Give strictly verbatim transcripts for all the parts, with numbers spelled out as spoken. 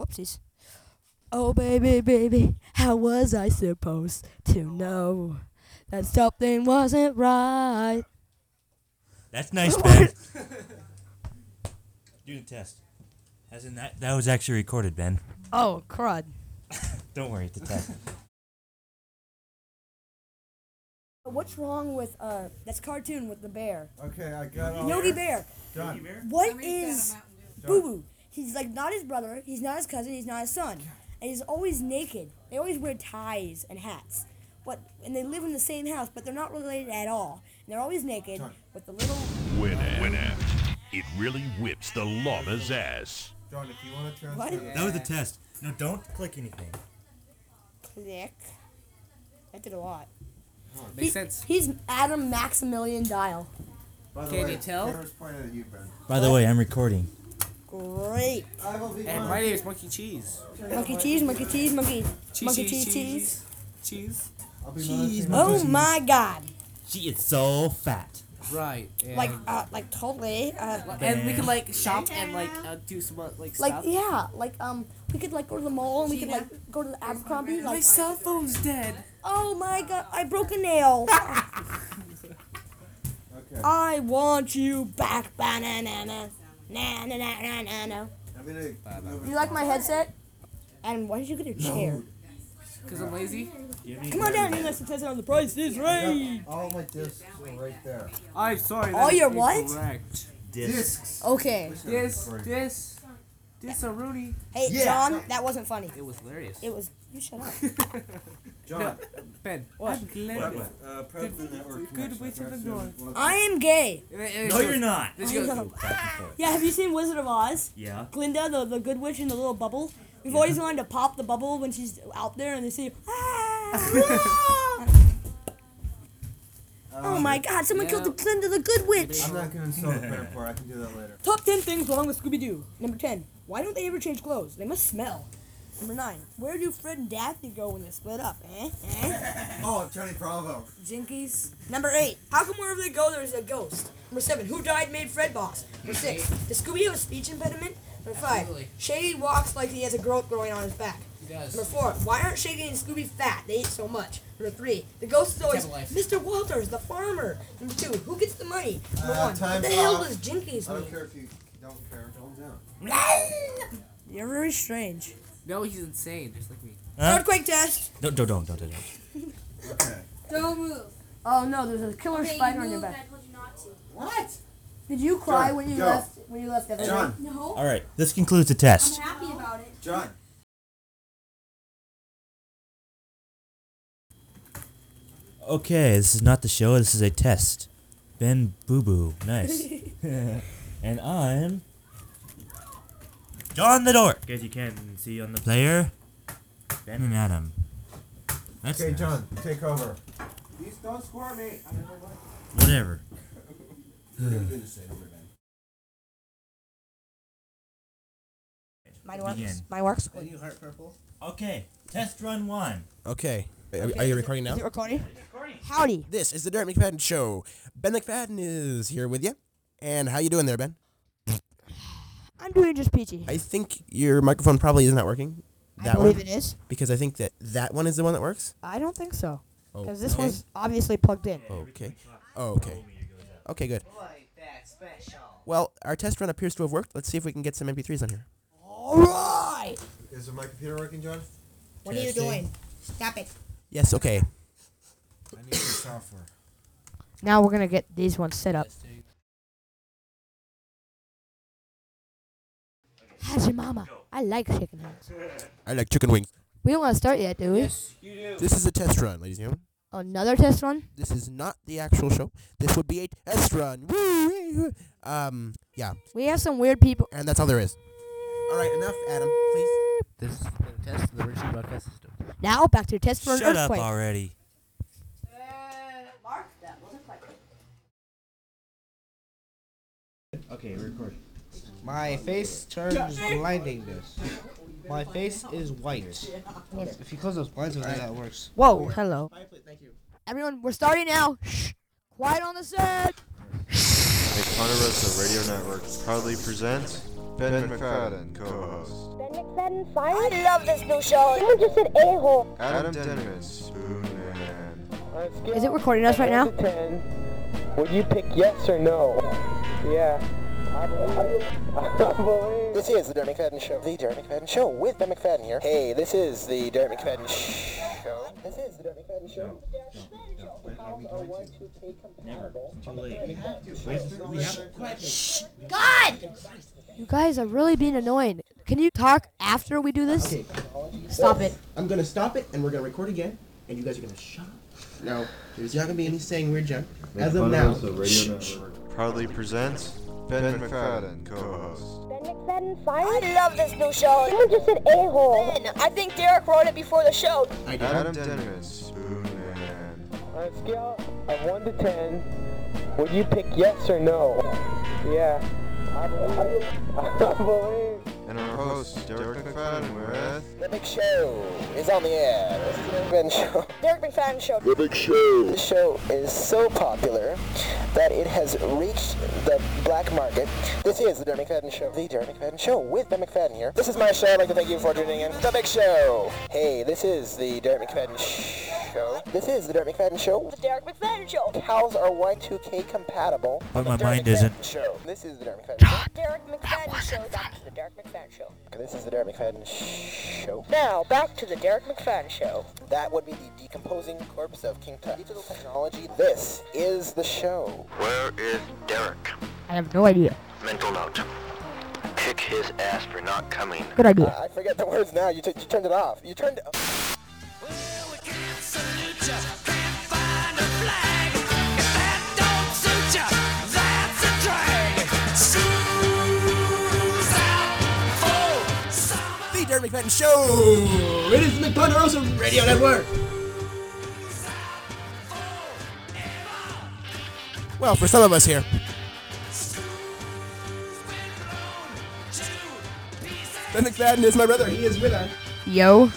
Whoopsies. Oh, baby, baby, how was I supposed to know that something wasn't right? That's nice, Ben. Do the test. As in that, that was actually recorded, Ben. Oh, crud. Don't worry, it's a test. What's wrong with, uh, that's cartoon with the bear? Okay, I got all Yogi Bear. John. What is Boo Boo? He's like not his brother, he's not his cousin, he's not his son. And he's always naked. They always wear ties and hats. What? And they live in the same house, but they're not related at all. And they're always naked John. with the little... Winamp. Winamp. It really whips the llama's ass. John, if you want to transfer What? that- That was a test. No, don't click anything. Click. That did a lot. Makes He- sense. He's Adam Maximilian Dial. By the Can way, you tell? camera's pointed at you, Ben. By the way, I'm recording. Great. I will be And my name is Monkey Cheese. Monkey cheese, monkey cheese, monkey. Cheese, Monkey cheese, cheese, cheese. Cheese. I'll be Cheese, monitoring- Oh my god. She is so fat. Right. And, Like, uh, like totally. Uh, and we can like shop and like uh, do some uh, like like, stuff. yeah, like, um, we could like go to the mall and we could like go to the Abercrombie. My Like, cell phone's dead. oh my god, I broke a nail. Okay. I want you back, banana, na na na na na na. I'm gonna move You like my headset? And why did you get a chair? Cause I'm lazy. Come on down, you guys can test it on the price is right. all my discs are right there. I'm sorry. All that your is what? incorrect. Discs. Okay. This, this, this a Rooney. Hey, Yeah. John, that wasn't funny. It was hilarious. It was. You shut up. John. Ben, What? I'm glad. Uh, prep the network good connection. way to the Press door. it. I am gay. No, you're not. Let's I go. know. Back and forth. Yeah, have you seen Wizard of Oz? Yeah. Glinda, the, the good witch in the little bubble. We've always wanted to pop the bubble when she's out there and they say, ah, ah." Oh my god, someone killed the Glinda the good witch. I'm not gonna install the credit for it. I can do that later. Top ten things wrong with Scooby-Doo. Number ten, why don't they ever change clothes? They must smell. Number nine, where do Fred and Daphne go when they split up? Eh? Eh? Oh, Johnny Bravo. Jinkies. Number eight, how come wherever they go there's a ghost? Number seven, who died made Fred boss? Number six, does Scooby have a speech impediment? Number five, Absolutely. Shaggy walks like he has a growth growing on his back. He does. Number four, why aren't Shaggy and Scooby fat? They eat so much. Number three, the ghost is always Table life. Mister Walters, the farmer. Number two, who gets the money? Number Uh, one, what time's the hell up. does Jinkies I don't mean? care if you don't care. Calm down. You're very strange. No, he's insane, just like me. Huh? Earthquake test. Don't, don't, don't, don't, don't. Okay. Don't move. Oh no, there's a killer Okay, spider you on your moved, back. I told you not to. What? Did you cry John, when you go. left? When you left everything? John. No. All right, this concludes the I'm test. happy about it. John. Okay, this is not the show. This is a test. Ben Boo Boo, nice. And I'm John the Dork, as you can see on the player. Ben and Adam. That's Okay, nice. John, take over. Please don't score me. I don't know what. Whatever. Mine works. Begin. Mine works. you heart purple? Okay, test run one. Okay. Are, are you recording now? Is it recording? Howdy. This is the Derek McFadden Show. Ben McFadden is here with you. And how you doing there, Ben? I'm doing just peachy. I think your microphone probably is not working. I That believe one? it is. Because I think that that one is the one that works. I don't think so. Oh, Because this okay. one's obviously plugged in. Okay. Oh, okay. Okay, good. Well, our test run appears to have worked. Let's see if we can get some M P threes on here. Alright! Is my computer working, John? What are you Testing. doing? Stop it. Yes, okay. I need the software. Now we're gonna get these ones set up. How's your mama? I like chicken hands. I like chicken wings. We don't want to start yet, do we? Yes, you do. This is a test run, ladies and gentlemen. Another test run? This is not the actual show. This would be a test run. Woo, wee, woo. Um, yeah. We have some weird people. And that's all there is. All right, enough, Adam, please. This is the test of the Richie Broadcast System. Now back to test for an Shut up earthquake. already. Mark, that wasn't quite. Okay, record. My face turns blinding this. My face is white. If you close those blinds, I that works. Whoa, hello. Thank you. Everyone, we're starting now. Shh. Quiet on the set. A Ponderosa Radio Network proudly presents Ben McFadden, co-host. Ben McFadden fired? I love this new show. Someone just said a-hole. Adam Dennis. Spoon. Is it recording us right now? ten, would you pick yes or no? Yeah. I believe. I believe. This is the Derek McFadden Show. The Derek McFadden Show with Ben McFadden here. Hey, this is the Derek McFadden Show. This is the Derek McFadden Show. God! You guys are really being annoying. Can you talk after we do this? Okay. Stop it. I'm gonna stop it, and we're gonna record again, and you guys are gonna shut up. No, there's not gonna be any saying weird junk. As of now. Proudly presents Ben McFadden, co-host. Ben McFadden fired? I love this new show. Someone just said a-hole. Ben, I think Derek wrote it before the show. I did. Adam Dennis. Spoon. On a scale of one to ten, would you pick yes or no? Yeah. I believe. I believe. And our host, Derek McFadden, with... The Big Show is on the air. This is the Derek McFadden Show. Derek McFadden Show. The Big Show. The show is so popular that it has reached the black market. This is the Derek McFadden Show. The Derek McFadden Show with Ben McFadden here. This is my show. I'd like to thank you for tuning in. The Big Show. Hey, this is the Derek McFadden Show. This is the Derek McFadden Show. The Derek McFadden Show. Cows are Y two K compatible. But The my Derek mind McFadden isn't. Show. This is the Derek McFadden Show. Derek McFadden Show. Back to the Derek McFadden Show. Okay, this is the Derek McFadden Show. Now, back to the Derek McFadden Show. That would be the decomposing corpse of King Tut. Digital technology. This is the show. Where is Derek? I have no idea. Mental note. Kick his ass for not coming. Good idea. Uh, I forget the words now. You, t- you turned it off. You turned it off. The Derek McFadden Show! It is the McPonderosa Radio Network! Well, for some of us here. Ben McFadden is my brother. He is with us. Yo.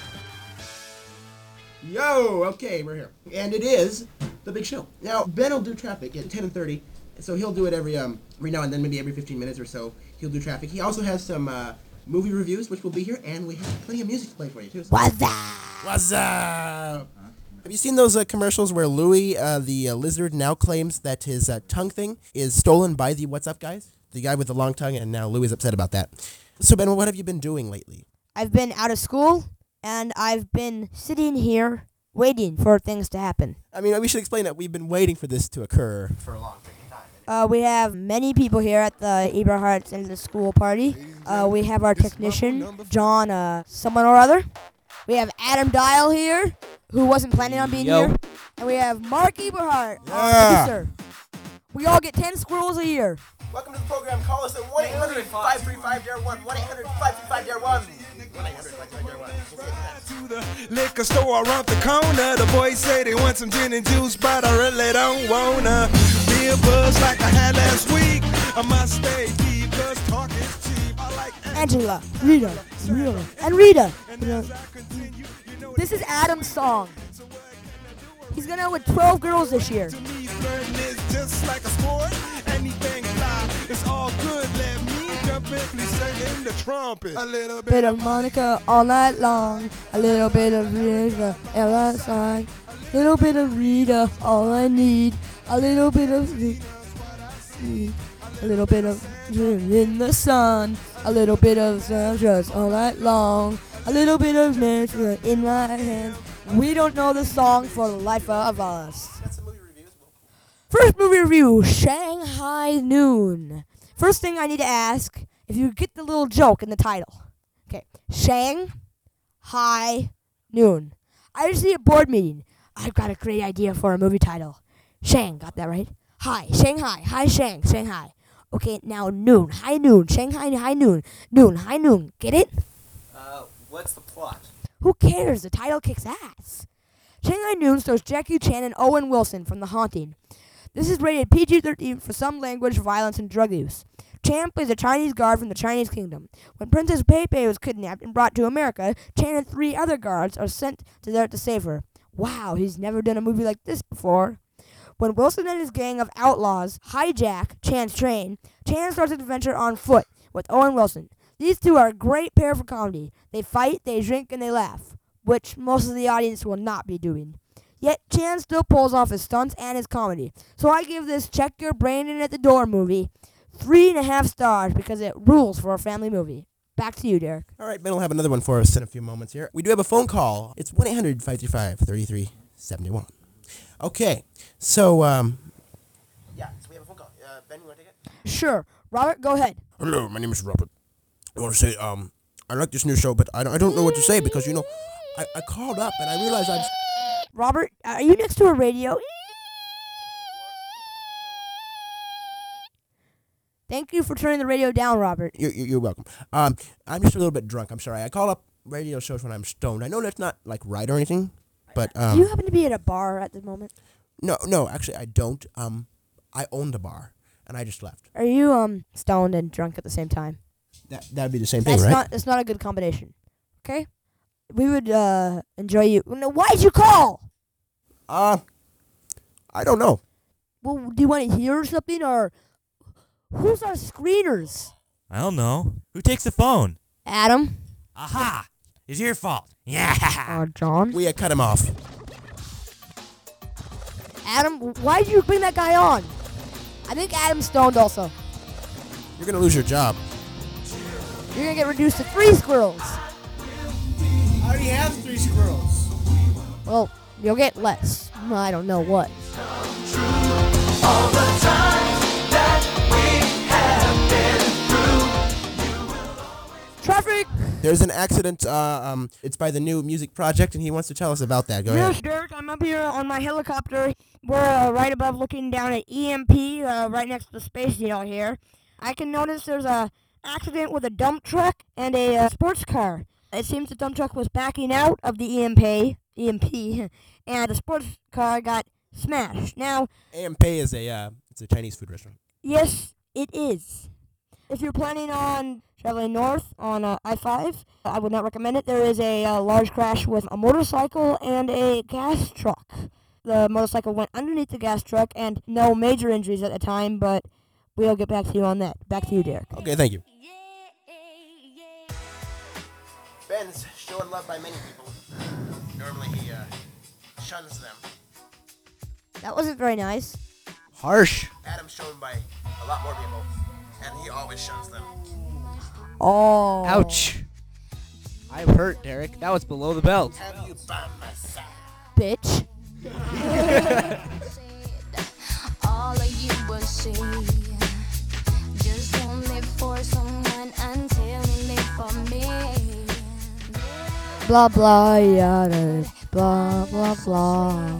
Yo! Okay, we're here. And it is the Big Show. Now, Ben will do traffic at ten and thirty. So he'll do it every um every now and then, maybe every fifteen minutes or so. He'll do traffic. He also has some uh, movie reviews, which will be here, and we have plenty of music to play for you, too. So. What's up? What's up? Have you seen those uh, commercials where Louis, uh, the uh, lizard, now claims that his uh, tongue thing is stolen by the What's Up guys? The guy with the long tongue, and now Louis is upset about that. So, Ben, what have you been doing lately? I've been out of school, and I've been sitting here waiting for things to happen. I mean, we should explain that we've been waiting for this to occur. For a long period of time. Uh, we have many people here at the Eberhardt's and the school party. Uh, we have our technician, John, uh, someone or other. We have Adam Dial here, who wasn't planning on being Yo. here. And we have Mark Eberhardt, Yeah. our producer. We all get ten squirrels a year. Welcome to the program. Call us at one eight hundred five three five D A R E one. one eight hundred five three five D A R E one. one eight hundred five three five D A R E one. To the liquor store around the corner. The boys say they want some gin and juice, but I really don't wanna be a buzz like I had last week. I must stay deep, cause talk is cheap. I like Angela, Rita, Rita, and Rita. You know, this is Adam's song. He's gonna with twelve girls this year. to me, flirting is just like a sport. Anything fly, it's all good. Let me jump in, please sing the trumpet. A little bit. Bit of Monica all night long. A little bit of Rita, Ella side. Little bit of Rita, all I need. A little bit of a little bit of in the sun. A little bit of sunshine all night long. A little bit of nature in my hands. We don't know the song for the life of us. First movie review, Shanghai Noon. First thing I need to ask, if you get the little joke in the title. Okay, Shanghai Noon. I just need a board meeting. I've got a great idea for a movie title. Shang, got that right? Hi, Shanghai. Hi, Shang, Shanghai. Okay, now noon. High noon. Shanghai, high noon. Noon, high noon. Get it? Uh, what's the plot? Who cares? The title kicks ass. Shanghai Noon stars Jackie Chan and Owen Wilson from The Haunting. This is rated P G thirteen for some language, violence, and drug use. Chan plays a Chinese guard from the Chinese kingdom. When Princess Peipei was kidnapped and brought to America, Chan and three other guards are sent to there to save her. Wow, he's never done a movie like this before. When Wilson and his gang of outlaws hijack Chan's train, Chan starts an adventure on foot with Owen Wilson. These two are a great pair for comedy. They fight, they drink, and they laugh, which most of the audience will not be doing. Yet Chan still pulls off his stunts and his comedy. So I give this Check Your Brain In at the Door movie three and a half stars because it rules for a family movie. Back to you, Derek. All right, Ben will have another one for us in a few moments here. We do have a phone call. It's one eight hundred five three five three three seven one. Okay, so, um... yeah, so we have a phone call. Uh, Ben, you want to take it? Sure. Robert, go ahead. Hello, my name is Robert. I want to say, um, I like this new show, but I don't, I don't know what to say because, you know, I, I called up and I realized I'm... Robert, are you next to a radio? Thank you for turning the radio down, Robert. You're, you're welcome. Um, I'm just a little bit drunk. I'm sorry. I call up radio shows when I'm stoned. I know that's not, like, right or anything, but, um... Do you happen to be at a bar at the moment? No, no, actually, I don't. Um, I own the bar, and I just left. Are you, um, stoned and drunk at the same time? That, that'd be the same That's thing, right? Not, that's not a good combination. Okay? We would, uh, enjoy you... No, why'd you call? Uh, I don't know. Well, do you want to hear something, or... Who's our screeners? I don't know. Who takes the phone? Adam. Aha! It's your fault. Yeah. Uh, John. We had cut him off. Adam, why'd you bring that guy on? I think Adam's stoned also. You're gonna lose your job. You're gonna get reduced to three squirrels. I already have three squirrels. Well, you'll get less. I don't know what. All the times that we have been through. Traffic! There's an accident. Uh, um, it's by the new music project, and he wants to tell us about that. Go Yes, ahead. Derek, I'm up here on my helicopter. We're uh, right above looking down at E M P, uh, right next to the Space Needle here. I can notice there's a accident with a dump truck and a uh, sports car. It seems the dump truck was backing out of the E M P, E M P, and the sports car got smashed. Now, A M P is a uh, it's a Chinese food restaurant. yes, it is. If you're planning on traveling north on uh, I five, I would not recommend it. There is a uh, large crash with a motorcycle and a gas truck. The motorcycle went underneath the gas truck, and no major injuries at the time, but we'll get back to you on that. Back to you, Derek. Okay, thank you. Ben's shown love by many people. Normally he uh, shuns them. That wasn't very nice. Harsh. Adam's shown by a lot more people, and he always shuns them. Oh. Ouch. I'm hurt, Derek. That was below the belt. Have you by my side? Bitch. All of you will see. Just don't live for someone until you live for me. Blah, blah, yada, blah, blah, blah.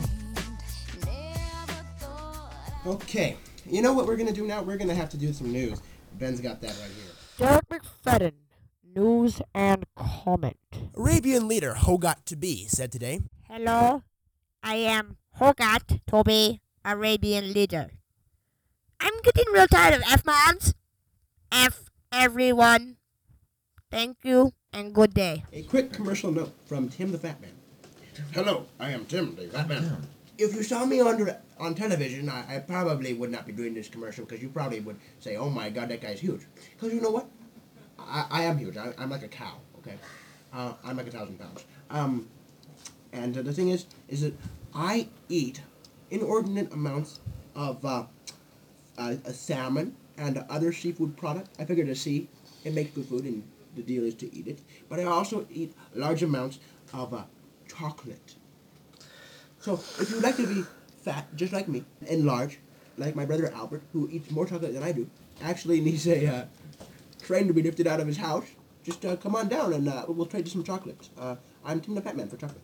Okay, you know what we're gonna do now? We're gonna have to do some news. Ben's got that right here. Derek McFadden, news and comment. Arabian leader Hogat to be said today. Hello, I am Hogat to be Arabian leader. I'm getting real tired of F-bombs. F everyone. Thank you and good day. A quick commercial note from Tim the Fat Man. Hello, I am Tim the Fat Man. If you saw me on, on television, I, I probably would not be doing this commercial because you probably would say, oh my god, that guy's huge. Because you know what? I, I am huge. I, I'm like a cow, okay? Uh, I'm like a thousand pounds. Um, and uh, the thing is, is that I eat inordinate amounts of uh, uh, a salmon and other seafood product. I figure the sea, it makes good food and the deal is to eat it. But I also eat large amounts of uh, chocolate. So, if you'd like to be fat, just like me, and large, like my brother Albert, who eats more chocolate than I do, actually needs a uh, train to be lifted out of his house, just uh, come on down and uh, we'll trade you some chocolates. Uh, I'm Tim the Fat Man for chocolate.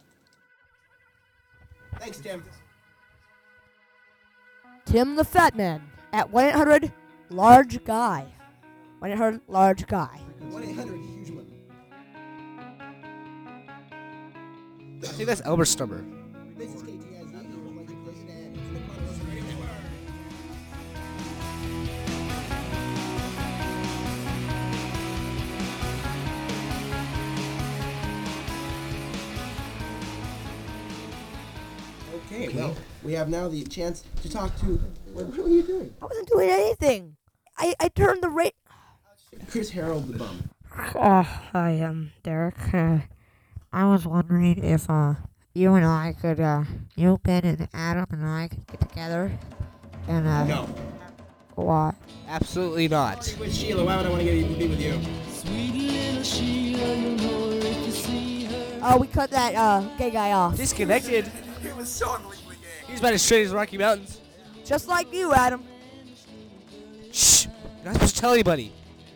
Thanks, Tim. Tim the Fat Man at one eight hundred large guy. one eight hundred large guy. one eight hundred huge one. I think that's Albert Stubber. This is K T I Z. Okay, well, we have now the chance to talk to... What, what are you doing? I wasn't doing anything. I, I turned the rate. Chris Harold the Bum. Uh, hi, um, Derek. Uh, I was wondering if uh, you and I could, uh, you, Ben, and Adam and I could get together and, uh... No. Why? Absolutely not. With Sheila, why would I want to get to be with you? Oh, we cut that uh, gay guy off. Disconnected. It was so unbelievably gay. He's about as straight as the Rocky Mountains. Just like you, Adam. Shh. You're not supposed to tell anybody.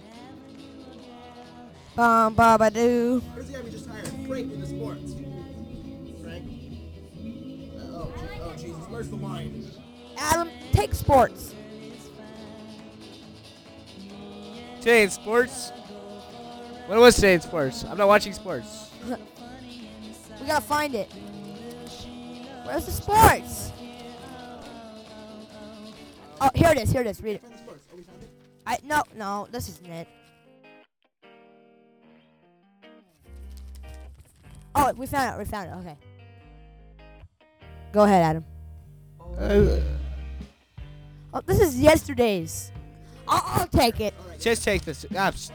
Bum, ba, ba, doo. Where's the guy we just hired? Frank with the sports. Frank? Uh, oh, Je- oh, Jesus. Where's the line? Adam, take sports. Today in sports? What was today in sports? I'm not watching sports. We gotta find it. Where's the sports? Oh, here it is. Here it is. Read it. I no no. This isn't it. Oh, we found it. We found it. Okay. Go ahead, Adam. Uh, Oh, this is yesterday's. I'll, I'll take it. just take this. Ah, psst.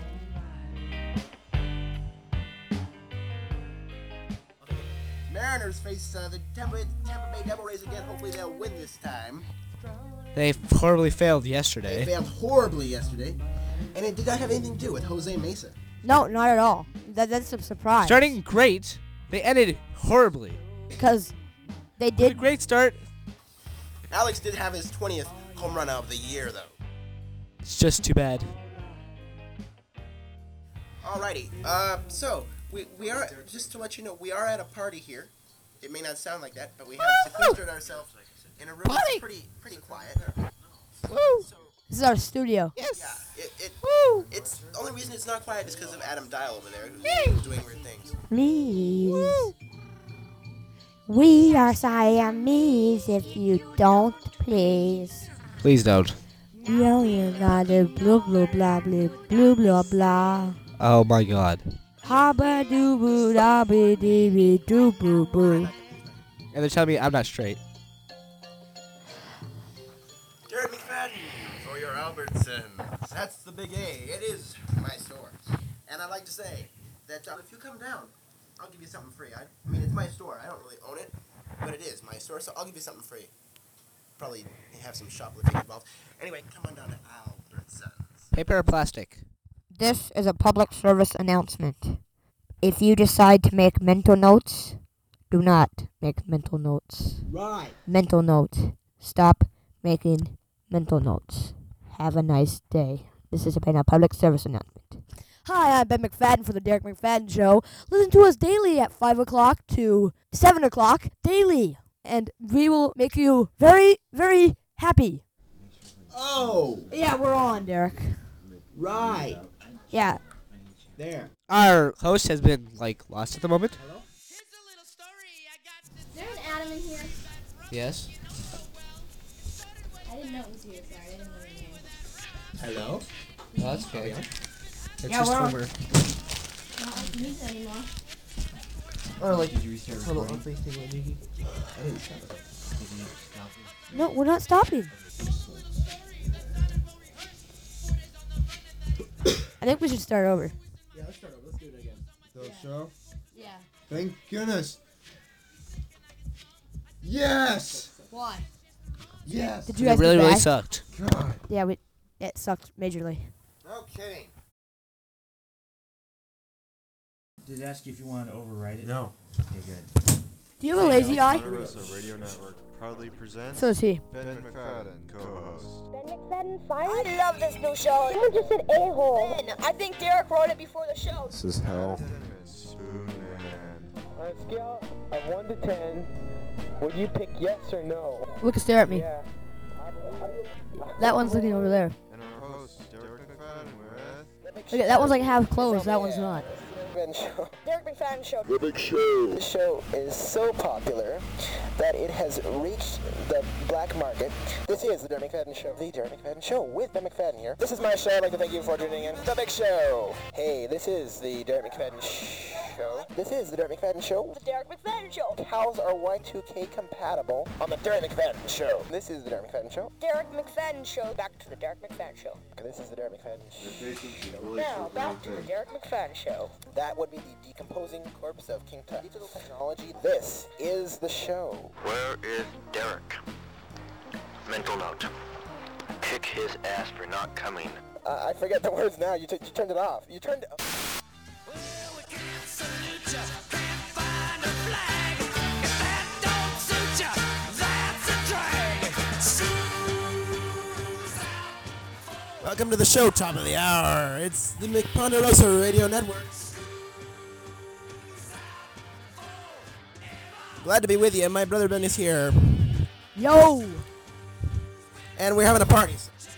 Mariners face uh, the Tampa, Tampa Bay Devil Rays again. Hopefully they'll win this time. They horribly failed They yesterday. failed horribly yesterday, and it did not have anything to do with Jose Mesa. No, not at all. That, that's a surprise. Starting great, they ended horribly. Because they Did a did. great start. Alex did have his twentieth home run of the year, though. It's just too bad. Alrighty, uh, so, we, we are, just to let you know, we are at a party here. It may not sound like that, but we have sequestered ourselves in a room Party! that's pretty, pretty quiet. Woo! This is our studio. Yes. Yeah, it, it, Woo! it's, the only reason it's not quiet is because of Adam Dial over there, who's, who's doing weird things. Please. We are Siamese if you don't, please. Please don't. Yo, you got a blue, blue, blah, blue, blue, blah, blah. Oh my god. Habba doo boo da bee dee bee doo boo boo. And they're telling me I'm not straight. Jared McFadden for your Albertsons. That's the big A. It is my store. And I'd like to say that uh, if you come down, I'll give you something free. I, I mean, it's my store. I don't really own it, but it is my store, so I'll give you something free. Probably have some shoplifting involved. Anyway, come on down to Albertsons. Paper or plastic? This is a public service announcement. If you decide to make mental notes, do not make mental notes. Right. Mental notes. Stop making mental notes. Have a nice day. This has been a public service announcement. Hi, I'm Ben McFadden for the Derek McFadden Show. Listen to us daily at five o'clock to seven o'clock daily. And we will make you very, very happy. Oh. Yeah, we're on, Derek. Right. Yeah. There. Our host has been, like, lost at the moment. Is there an Adam in here? Yes. I didn't know it was here. Sorry, I didn't know your name. Hello? No, that's okay. It's Yeah, just we're on. over. Not like me anymore. Or like, Did you restart hold on, recording? please, take it, Nikki. I didn't stop it. Did you stop it? No, we're not stopping. I think we should start over. Yeah, let's start over. Let's do it again. The show? Yeah. Thank goodness. Yes! Why? Yes! Did you It guys really, get really back? sucked. God. Yeah, we. It sucked majorly. Okay. Did it ask you if you wanted to overwrite it? No. Okay, good. Do you have a lazy eye? Ponderosa Radio Network proudly presents So does he. Ben McFadden, co-host. Ben McFadden fired? I love this new show. Someone just said a-hole. Ben, I think Derek wrote it before the show. This is hell. On a scale of one to ten, would you pick yes or no? Look, stare at me. Yeah. That one's looking over there. And our host, Derek McFadden, with... Look at that one's like half closed. That one's not. Ben Show. Derek McFadden Show. The Big Show. The show is so popular that it has reached the black market. This is the Derek McFadden Show. The Derek McFadden Show with Ben McFadden here. This is my show. I'd like to thank you for tuning in. The Big Show. Hey, this is the Derek McFadden Show. This is the Derek McFadden Show. The Derek McFadden Show. Cows are Y two K compatible on the Derek McFadden Show. This is the Derek McFadden Show. Derek McFadden Show. Back to the Derek McFadden Show. Okay, this is the Derek McFadden Show. Now, back to the Derek McFadden Show. That would be the decomposing corpse of King Tut. Digital technology. This is the show. Where is Derek? Mental note. Kick his ass for not coming. Uh, I forget the words now. You, t- you turned it off. You turned it off. Welcome to the show, top of the hour. It's the McPonderosa Radio Network. Glad to be with you. My brother Ben is here. Yo! And we're having a party.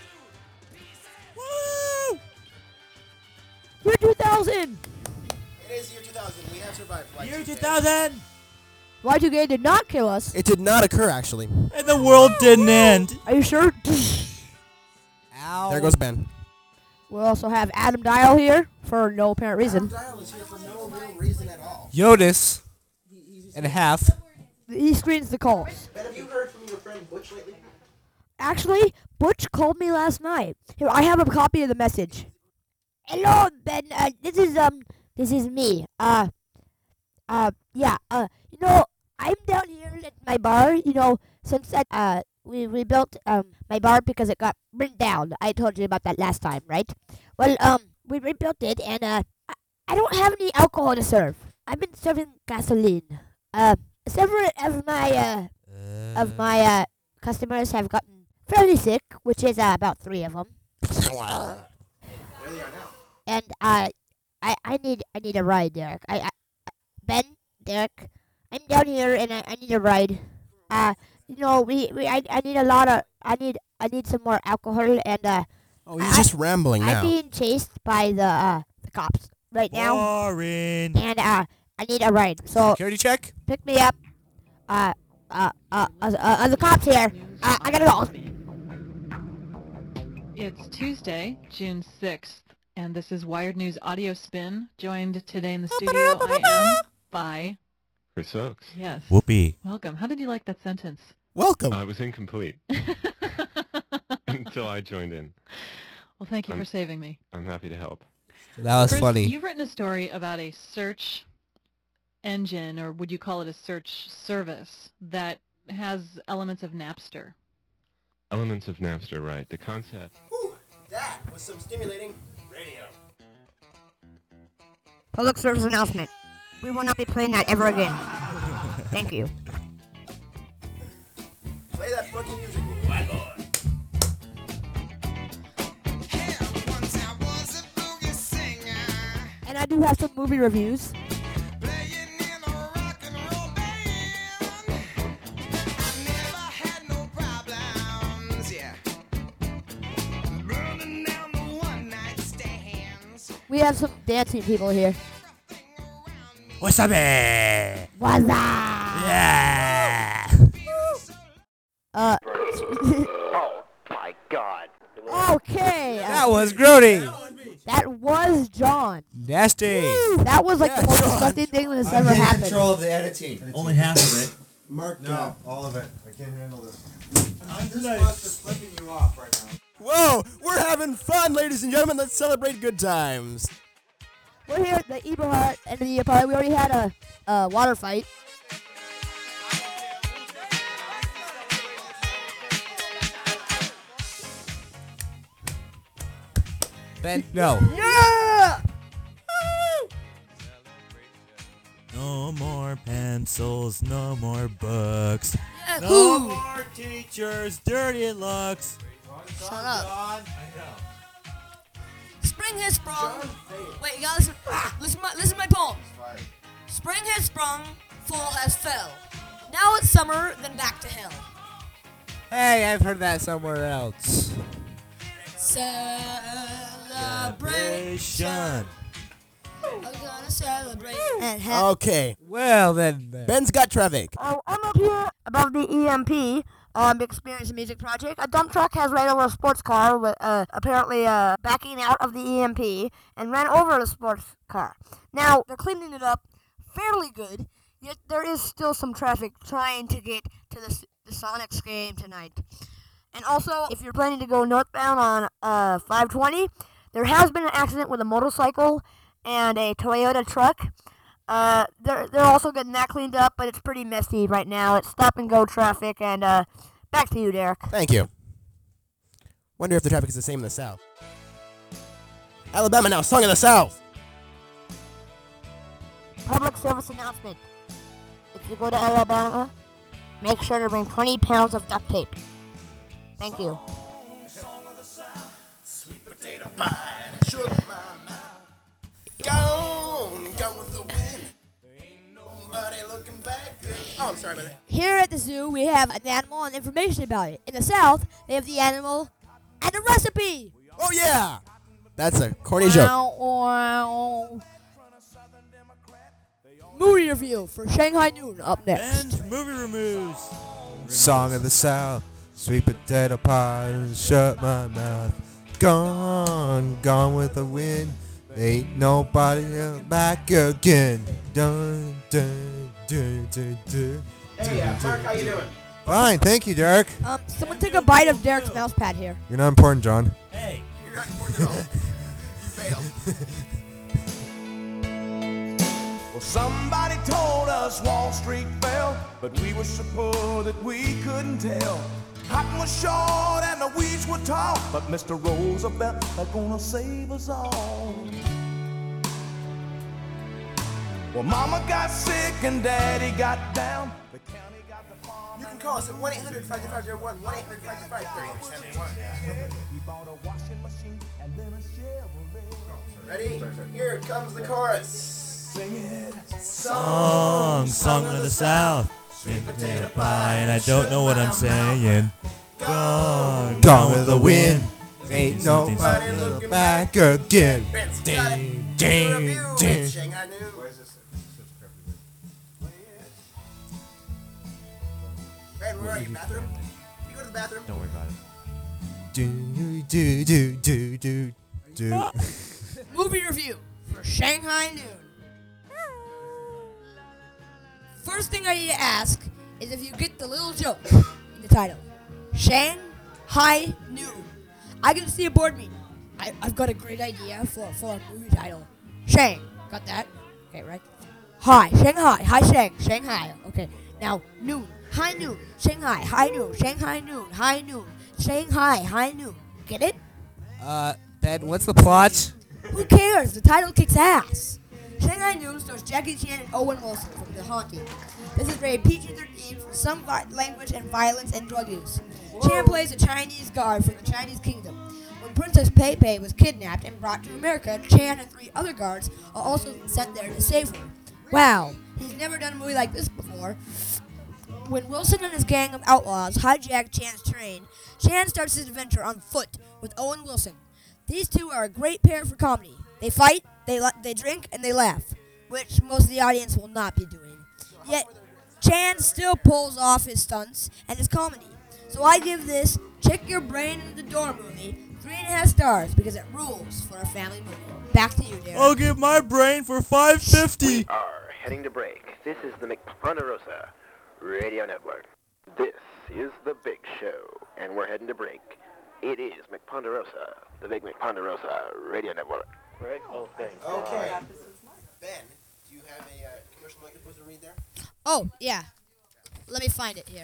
Woo! Year two thousand! It is year two thousand. We have survived. Year two thousand! Y two K did not kill us. It did not occur, actually. And the world didn't end. Are you sure? Ow. There goes Ben. We also have Adam Dial here for no apparent reason. Dial is here for no real reason at all. Yodis and a half. He screens the calls. Ben, have you heard from your friend Butch lately? Actually, Butch called me last night. Here, I have a copy of the message. Hello, Ben. Uh, this is um, this is me. Uh, uh, yeah. Uh, you know, I'm down here at my bar. You know, since that uh, we rebuilt um my bar because it got burned down. I told you about that last time, right? Well, um, we rebuilt it, and uh, I, I don't have any alcohol to serve. I've been serving gasoline. Uh, several of my uh, of my uh customers have gotten fairly sick, which is uh, about three of them. And uh, I I need I need a ride, Derek. I, I Ben, Derek, I'm down here and I, I need a ride. Uh, you know, we, we I, I need a lot of I need I need some more alcohol and uh. Oh, he's I, just rambling now. I'm being chased by the uh the cops right now. Boring. And uh, I need a ride. So security check. Pick me up. Uh, uh, uh, uh, uh, uh the cops here. Uh, I gotta go. It's Tuesday, June sixth, and this is Wired News Audio Spin, joined today in the studio I am by... Chris Oakes. Yes. Whoopee. Welcome. How did you like that sentence? Welcome. Uh, it was incomplete. Until I joined in. Well, thank you I'm, for saving me. I'm happy to help. That was Chris, funny. You've written a story about a search engine, or would you call it a search service, that has elements of Napster. Elements of Napster, right. The concept... Ooh, that was some stimulating radio. Public service announcement. We will not be playing that ever again. Thank you. Play that fucking music. And I do have some movie reviews. We have some dancing people here. Wasabi! What's up? Yeah! Uh. Oh my God. Okay. uh, That was Grody. That was John. Nasty. Woo, that was like the most disgusting thing that has ever I'm in happened. control of the editing. Only half of it. Mark, no, all of it. I can't handle this. I'm just close to flipping you off right now. Whoa, we're having fun, ladies and gentlemen. Let's celebrate good times. We're here at the Eagle Hut end of the year party. We already had a, a water fight. Ben, no. Yeah! No more pencils, no more books. Yeah, no who? more teachers, dirty looks. Shut up. I know. Spring has sprung. Wait, you gotta listen. Listen, my, listen to my poem. Spring has sprung, fall has fell. Now it's summer, then back to hell. Hey, I've heard that somewhere else. Celebration. We're gonna celebrate. And have Okay. Well then. then. Ben's got traffic. Uh, I'm up here above the E M P, um, Experience Music Project. A dump truck has ran over a sports car, with, uh, apparently uh, backing out of the E M P, and ran over the sports car. Now, they're cleaning it up fairly good, yet there is still some traffic trying to get to the, the Sonics game tonight. And also, if you're planning to go northbound on uh, five twenty, there has been an accident with a motorcycle and a Toyota truck. Uh, they're, they're also getting that cleaned up, but it's pretty messy right now. It's stop-and-go traffic, and uh, back to you, Derek. Thank you. Wonder if the traffic is the same in the South. Alabama now, song in the South. Public service announcement. If you go to Alabama, make sure to bring twenty pounds of duct tape. Thank you. Sweet potato pie and sugar my mouth. Gone, gone with the wind. Ain't nobody looking back. Oh, I'm sorry about that. Here at the zoo, we have an animal and information about it. In the South, they have the animal and a recipe. Oh, yeah. That's a corny joke. Wow. Movie review for Shanghai Noon up next. And movie reviews. Song of the South, sweet potato pie, and shut my mouth. Gone, gone with the wind. Ain't nobody back again. Dun, dun, dun, dun, dun. Hey, uh, Mark, how you doing? Fine, thank you, Derek. Um, someone take a bite of Derek's mouse pad here. You're not important, John. Hey. You're not important at all. You failed. Well, somebody told us Wall Street fell, but we were so poor that we couldn't tell. Cotton was short and the weeds were tall, but Mister Roosevelt is gonna save us all. Well, Mama got sick and Daddy got down. The county got the farm. You can call us at one eight hundred five two five zero one, one eight hundred five two five three four seven one. He bought a washing machine and then a Chevrolet. Ready? Here comes the chorus. Sing it. Song, song of the South. Sweet potato pie, and I don't know what I'm saying. Gone, Gone with the wind. Ain't nobody look back again. Ding, ding, ding. Shanghai Noon. Ben, where are you? Bathroom? Can you go to the bathroom? Don't worry about it. Do, do, do, do, do, do. Movie review for Shanghai Noon. First thing I need to ask is if you get the little joke in the title. Shanghai Noon. I get to see a board meeting. I, I've got a great idea for, for a movie title. Shang. Got that? Okay, right? Hi. Shanghai. Hi, Shang. Shanghai. Okay. Now, noon. High noon. Shanghai. High noon. Shanghai noon. High noon. Shanghai. High noon. Get it? Uh, Ben, what's the plot? Who cares? The title kicks ass. Shanghai Noon stars Jackie Chan and Owen Wilson from The Haunting. This is rated P G thirteen for some vi- language and violence and drug use. Chan plays a Chinese guard from the Chinese kingdom. When Princess Pei Pei was kidnapped and brought to America, Chan and three other guards are also sent there to save her. Wow, he's never done a movie like this before. When Wilson and his gang of outlaws hijack Chan's train, Chan starts his adventure on foot with Owen Wilson. These two are a great pair for comedy. They fight, they la- they drink, and they laugh, which most of the audience will not be doing. Yet, Chan still pulls off his stunts and his comedy. So I give this Check Your Brain in the Door movie three and a half stars because it rules for a family movie. Back to you, Derek. I'll give my brain for five fifty. We are heading to break. This is the McPonderosa Radio Network. This is the Big Show, and we're heading to break. It is McPonderosa, the Big McPonderosa Radio Network. Right? Oh, thanks. Okay. Ben, do you have a uh, commercial mic you're supposed to read there? Oh, yeah. Let me find it here.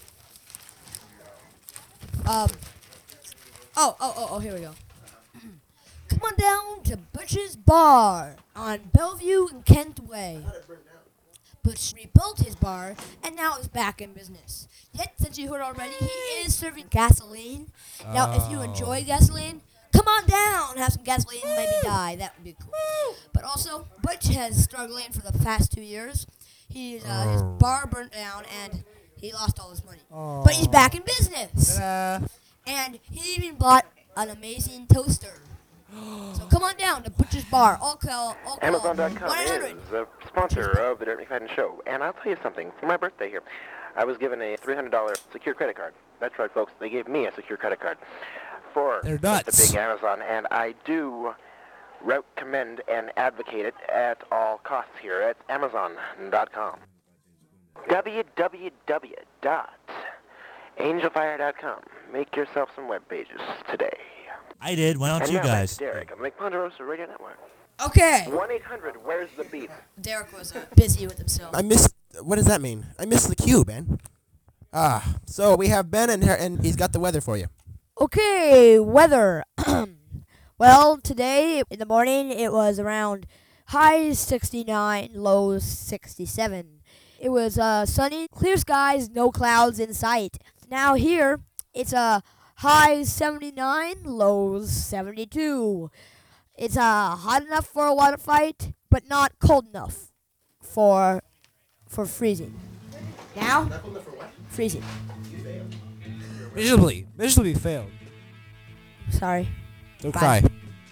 Um. Oh, oh, oh, oh, here we go. Come on down to Butch's Bar on Bellevue and Kent Way. Butch rebuilt his bar and now is back in business. Yet, since you heard already, he is serving gasoline. Now, if you enjoy gasoline, come on down, have some gasoline, maybe die. That would be cool. But also, Butch has struggling for the past two years. He's, uh, his bar burnt down and he lost all his money. But he's back in business. Ta-da. And he even bought an amazing toaster. So come on down to Butcher's Bar. All call, all call Amazon dot com one eight hundred. is a sponsor of the Derek McFadden Show. And I'll tell you something. For my birthday here, I was given a three hundred dollars secure credit card. That's right, folks. They gave me a secure credit card for They're the nuts. big Amazon. And I do Route, commend, and advocate it at all costs here at Amazon dot com. w w w dot angel fire dot com. Make yourself some web pages today. I did. Why don't and you now back guys? to Derek on the McPonderosa Radio Network. Okay. one eight hundred, where's the beat? Derek was uh, busy with himself. I missed. What does that mean? I missed the cue, Ben. Ah, so we have Ben and her, and he's got the weather for you. Okay, weather. Well, today in the morning it was around highs sixty-nine, lows sixty-seven. It was uh, sunny, clear skies, no clouds in sight. Now here it's a uh, highs seventy-nine, lows seventy-two. It's uh, hot enough for a water fight, but not cold enough for for freezing. Now, freezing. Miserably. Miserably failed. Sorry. Don't Bye. cry.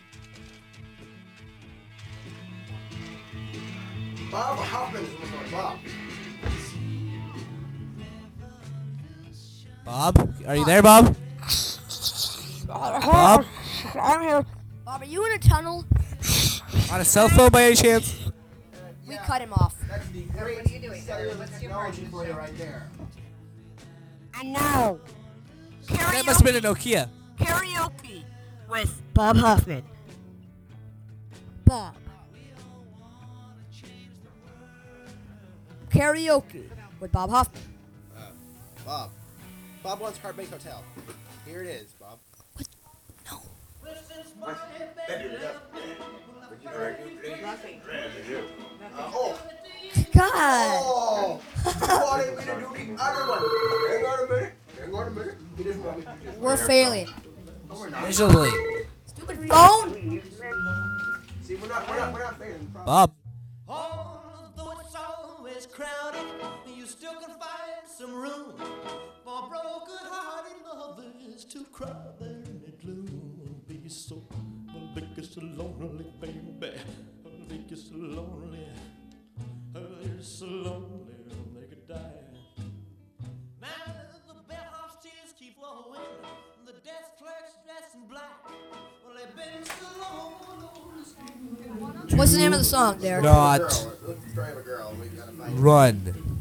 Bob Hoffman is Bob. Bob? Are you there, Bob? Bob? I'm here. Bob, are you in a tunnel? On a cell phone by any chance? We cut him off. That's the great cellular technology for you right there. I know. That must have been a Nokia. Karaoke with Bob Hoffman. Bob. Karaoke with Bob Hoffman. Uh, Bob. Bob wants Heartbreak Hotel. Here it is, Bob. What? No. Uh, oh. God. Oh. You wanted me to do the other one. Hang on a minute. Hang on a minute. He doesn't want me to do this. We're failing. No, we're not. Miserably. Stupid phone. See, we're not, we're not, we're not failing. Bob. Although it's always crowded, you still can find some room for broken-hearted lovers to cry there in the gloom. Be so, make you so lonely, baby. Make you so lonely. You're so lonely, they could die. Now the bellhop's tears keep flowing. The desk clerk's dressed in black. Well, they've been so long. What's the name of the song, Derek? Not. Run.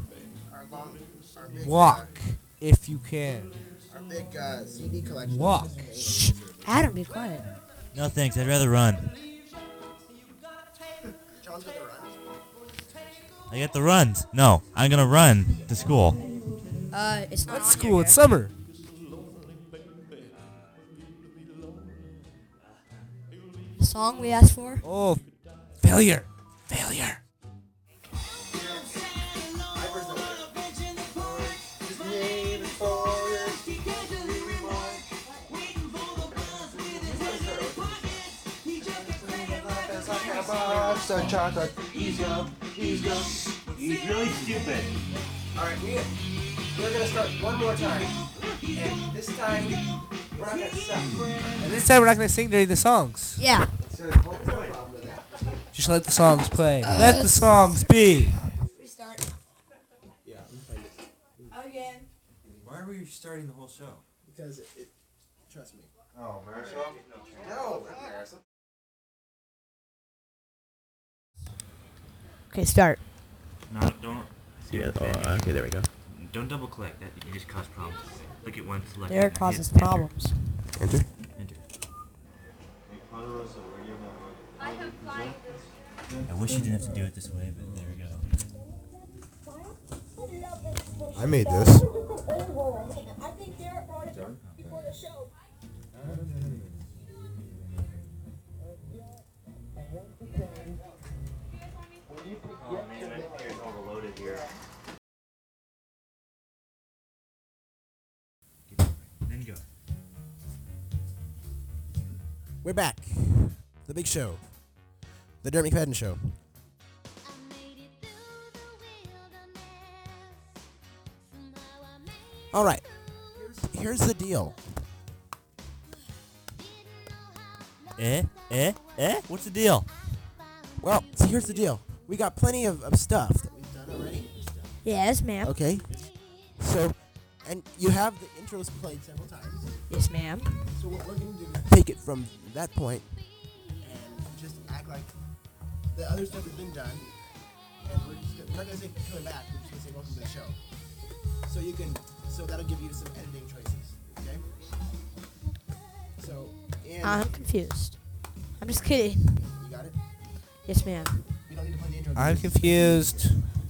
Walk, if you can. Our big uh, C D collection. Walk. Shh. Adam, be quiet. No thanks. I'd rather run. John's got the run. I get the runs. No, I'm gonna run to school. Uh, it's not What on school? here It's yet. summer. The song we asked for? Oh, failure. Failure. Some chocolate. Easy up. Easy up. He's really stupid. Alright, we, we're gonna start one more time. And this time, we're not gonna stop. And this time we're not going to sing during the songs. Yeah. So there's no problem with that. Just let the songs play. Let the songs be. Restart. Yeah, I'm find it. Again. Why are we starting the whole show? Because it, it trust me. Oh, Marisol? No, not Marisol. Okay, start. No, don't. Yeah, oh, okay, there we go. Don't double click. That you just cause problems. Click it once. Select Derek it, causes hit enter. problems. Enter. Enter. I have five. I wish you didn't have to do it this way, but there we go. I made this. I think Derek brought it before the show. Oh man, my computer's overloaded here. Then go. We're back. The big show. The Derek McFadden Show. All right. Here's, here's the deal. Eh? Eh? Eh? What's the deal? Well, so here's the deal. We got plenty of, of stuff that we've done already. Yes, ma'am. Okay. So, and you have the intros played several times. Yes, ma'am. So what we're going to do is take it from that point and just like the other stuff has been done, and we're just gonna, we're not gonna say coming back. We're just gonna say welcome to the show. So you can, so that'll give you some editing choices. Okay. So. And I'm confused. I'm just kidding. You got it. Yes, ma'am. You don't need to play the intro. I'm confused.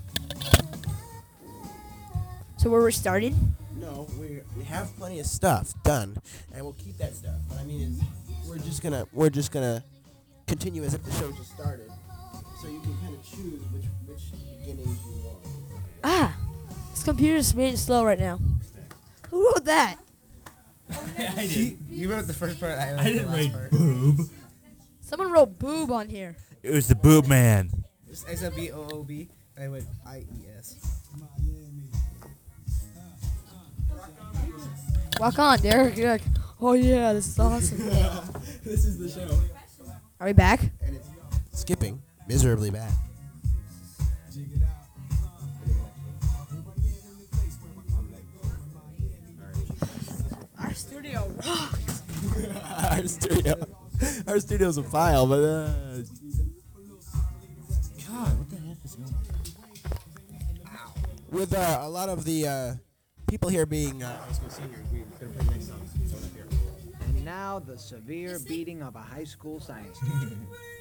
So where we're starting? No, we we have plenty of stuff done, and we'll keep that stuff. What I mean is, we're just gonna we're just gonna continue as if the show just started, so you can kind of choose which which beginnings you want. Ah, this computer's being slow right now. Who wrote that? I did. You wrote the first part. I, I didn't write boob. Someone wrote boob on here. It was the boob man. It's S M B O O B. I went I E S. Walk on, Derek. You're like, oh yeah, this is awesome. This is the show. Are we back? And it's skipping miserably bad. Our studio rocks. our studio, our studio's a file, but uh. God, what the heck is going on? With uh, a lot of the uh, people here being uh, high school seniors, we're gonna play the next song. So up here. And now the severe beating of a high school science teacher.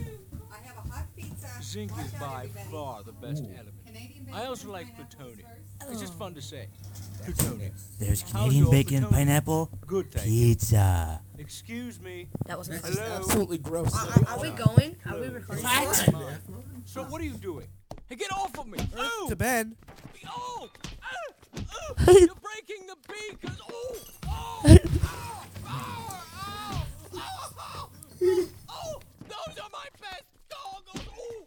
Zinc is by far the best element. I also like plutonium. It's just fun to say. Plutonium. There's How's Canadian your bacon, plutonium? pineapple, Good, thank you. pizza. Excuse me. That wasn't Hello. That's absolutely gross. Are, are we going? Are we recording? So what are you doing? Hey, get off of me! Oh! To bed. Oh! Ah! Oh! You're breaking the beat, 'cause oh! Oh! Oh! Oh! Oh! Oh! Oh! Those are my best goggles! Oh!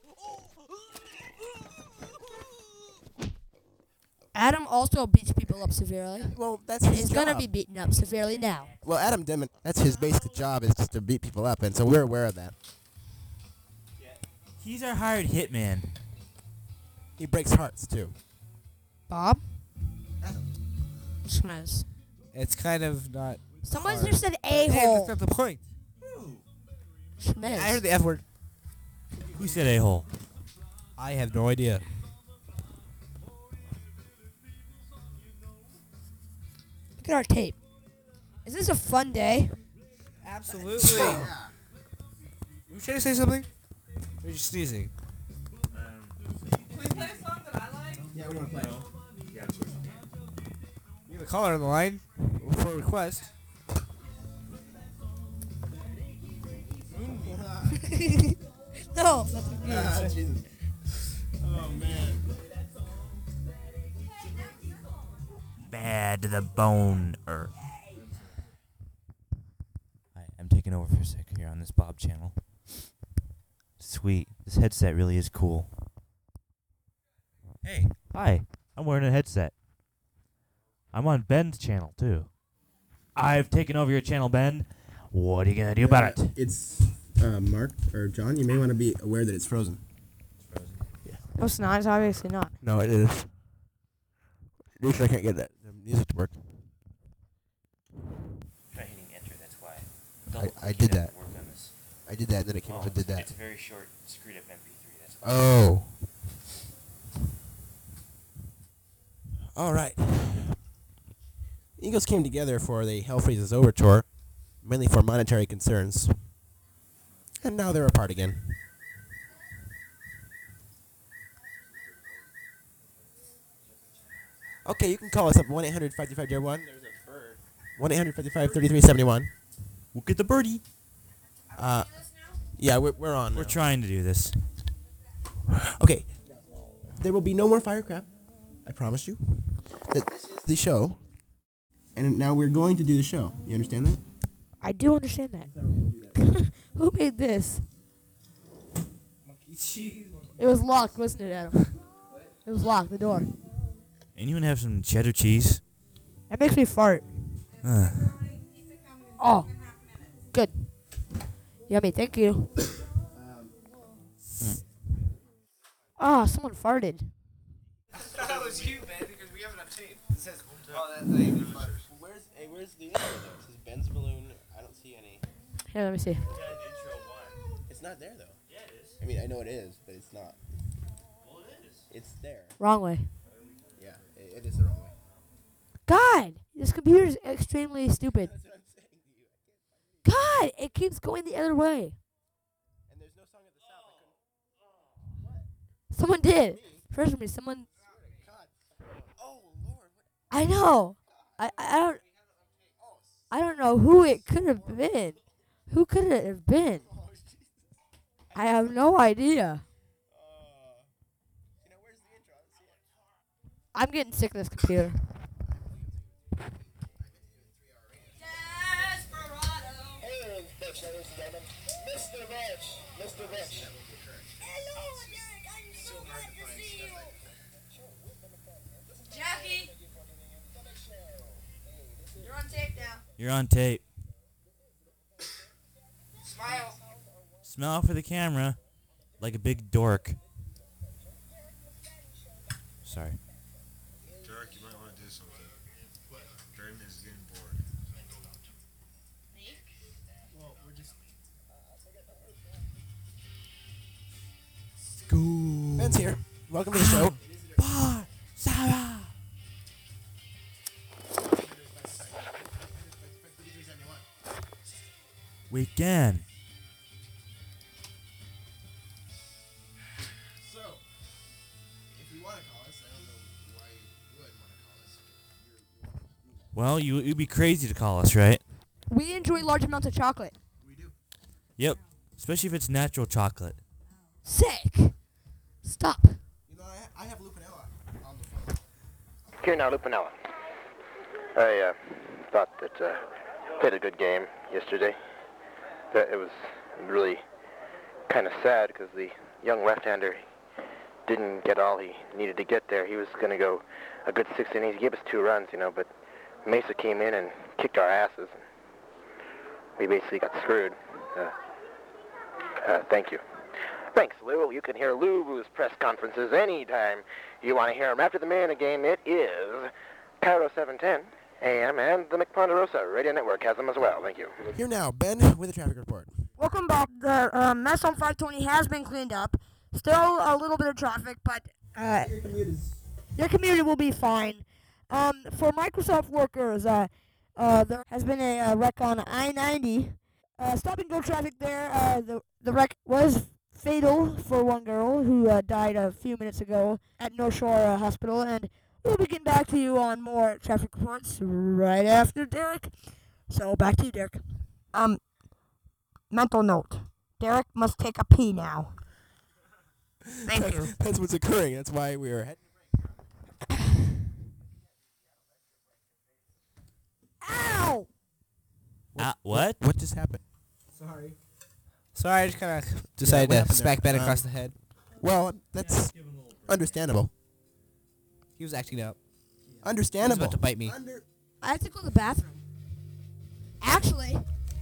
Oh! Adam also beats people up severely. Well, that's and his he's gonna job. be beaten up severely now. Well, Adam Dimon, that's his basic job is just to beat people up, and so we're aware of that. He's our hired hitman. He breaks hearts too. Bob? Schmez. It's kind of not. Someone hard. just said Hey, a-hole. that's not the point. Schmez. I heard the F word. Who said a-hole? I have no idea. Look at our tape. Is this a fun day? Absolutely. Are you trying to say something? Or are you sneezing? Yeah, we want to play. You have a caller on the line for a request. No. Ah, Jesus. Oh man. Bad to the bone. Er. Hi, I'm taking over for a sec here on this Bob channel. Sweet. This headset really is cool. Hey. Hi. I'm wearing a headset. I'm on Ben's channel, too. I've taken over your channel, Ben. What are you going to do about it? It's uh, Mark or John. You may want to be aware that it's frozen. No, it's not. It's obviously not. No, it is. At least I can't get that the music to work. Try hitting enter, that's why. I, I did that. I did that, and then it came up and did that. It's a very short, screwed up M P three, that's why. Oh. All right. Eagles came together for the Hell Freezes Over tour, mainly for monetary concerns. And now they're apart again. Okay, you can call us up one eight hundred five five zero one. There's a bird. one eight hundred five five three three seven one. We'll get the birdie. Uh, yeah, we're, we're on. We're now. trying to do this. Okay. There will be no more fire crap. I promise you. That this is the show. And now we're going to do the show. You understand that? I do understand that. Who made this? It was locked, wasn't it, Adam? It was locked, the door. Anyone have some cheddar cheese? That makes me fart. Uh. Oh. Good. Yummy, thank you. Ah, oh, someone farted. That was you, man, because we have enough tape. It says, oh, that's not even butters. Where's, hey, where's the intro, though? It says Ben's balloon. I don't see any. Here, let me see. It's not there, though. Yeah, it is. mean, I know it is, but it's not. Well, it is. It's there. Wrong way. Yeah, it, it is the wrong way. God, this computer is extremely stupid. God, it keeps going the other way. And there's no song at the south. Someone did. First me, someone. I know. I I don't. I don't know who it could have been. Who could it have been? I have no idea. I'm getting sick of this computer. Hey there, folks, ladies and gentlemen. Mister Rich. Mister Rich. Hello, Derek. I'm so glad to see you. Jackie, you're on tape now. You're on tape. Smile. Smile for the camera, like a big dork. Sorry. Derek, you might want to do something. Draymond is getting bored. Well, we're just. School. Ben's here. Welcome to the show. Bye, Sarah. Weekend. So, if you want to call us, I don't know why you would want to call us. Well, you you'd be crazy to call us, right? We enjoy large amounts of chocolate. Yep. Especially if it's natural chocolate. Sick. Stop. You know, I, I have Lupinella on the phone. Here now, Lupinella. I uh, thought that uh, played a good game yesterday. That it was really kind of sad because the young left-hander didn't get all he needed to get there. He was going to go a good six innings. He gave us two runs, you know, but Mesa came in and kicked our asses. We basically got screwed. Uh, uh, thank you. Thanks, Lou. You can hear Lou's press conferences anytime you want to hear them. After the man game, it is Cairo seven ten A M and the McPonderosa Radio Network has them as well. Thank you. Here now, Ben with a traffic report. Welcome back. The uh, mess on five twenty has been cleaned up. Still a little bit of traffic, but uh, your community will be fine. Um, for Microsoft workers, uh, uh, there has been a uh, wreck on I ninety. Uh, stop and go traffic there. Uh, the the wreck was fatal for one girl who uh, died a few minutes ago at North Shore uh, Hospital, and we'll be getting back to you on more traffic reports right after Derek. So back to you, Derek. Um, mental note: Derek must take a pee now. Thank you. That's what's occurring. That's why we are heading. Ow! Ah, what? What just happened? Sorry. Sorry, I just kind of decided what to happened smack there? Ben across Um, the head. Well, that's understandable. He was acting up. Understandable. He was about to bite me. I have to go to the bathroom. Actually,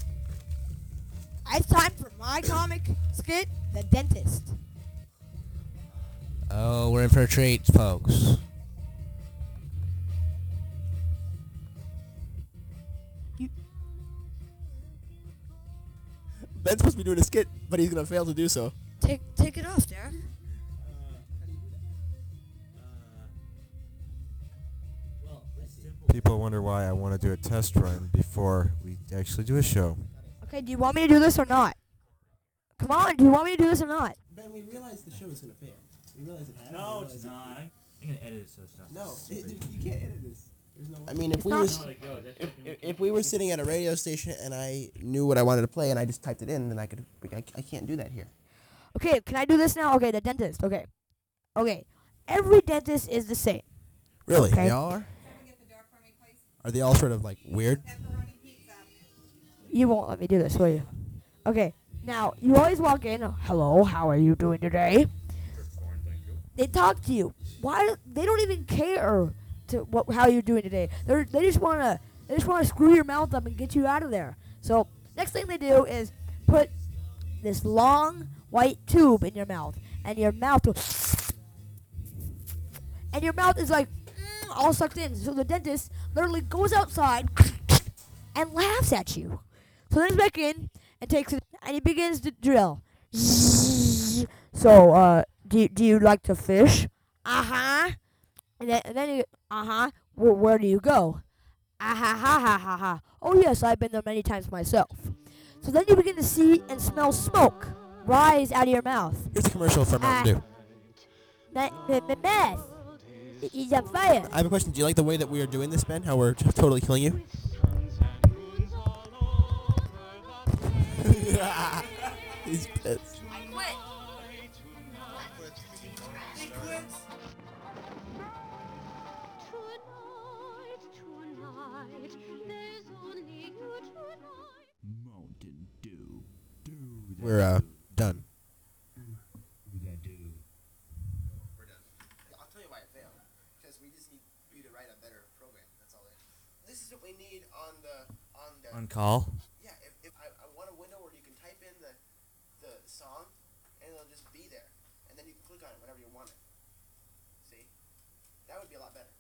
it's time for my comic skit, The Dentist. Oh, we're in for a treat, folks. Ben's supposed to be doing a skit, but he's gonna fail to do so. Take take it off, Derek. People wonder why I want to do a test run before we actually do a show. Okay, do you want me to do this or not? Come on, do you want me to do this or not? Ben, we realize the show is gonna fail. We realize it has. No, it's not. I'm gonna edit it so it's not. No, stupid. it, you can't edit this. There's no I mean, if It's we not- was if, if, if we were sitting at a radio station and I knew what I wanted to play and I just typed it in, then I could. I, I can't do that here. Okay, can I do this now? Okay, the dentist. Okay. Okay. Every dentist is the same. Really? Okay. They all are? Are they all sort of like weird? You won't let me do this, will you? Okay. Now, you always walk in. Hello, how are you doing today? They talk to you. Why? do- They don't even care to what how you're doing today. They they just wanna they just wanna screw your mouth up and get you out of there. So next thing they do is put this long white tube in your mouth, and your mouth will, and your mouth is like mm, all sucked in. So the dentist literally goes outside and laughs at you. So then he's back in and takes it, and he begins to drill. So, uh, do do you like to fish? Uh huh. And then and then you uh huh. Well, where do you go? Ah ha ha ha ha ha. Oh yes, I've been there many times myself. So then you begin to see and smell smoke rise out of your mouth. Here's a commercial for Mountain Dew. That the, the meth. He's on fire. I have a question. Do you like the way that we are doing this, Ben? How we're t- totally killing you? He's pissed. I quit. He quits. We're uh done. I'll tell you why it failed. Because we just need you to write a better program. That's all it is. This is what we need on the on the On call? Yeah, if, if I, I want a window where you can type in the the song and it'll just be there. And then you can click on it whenever you want it. See? That would be a lot better.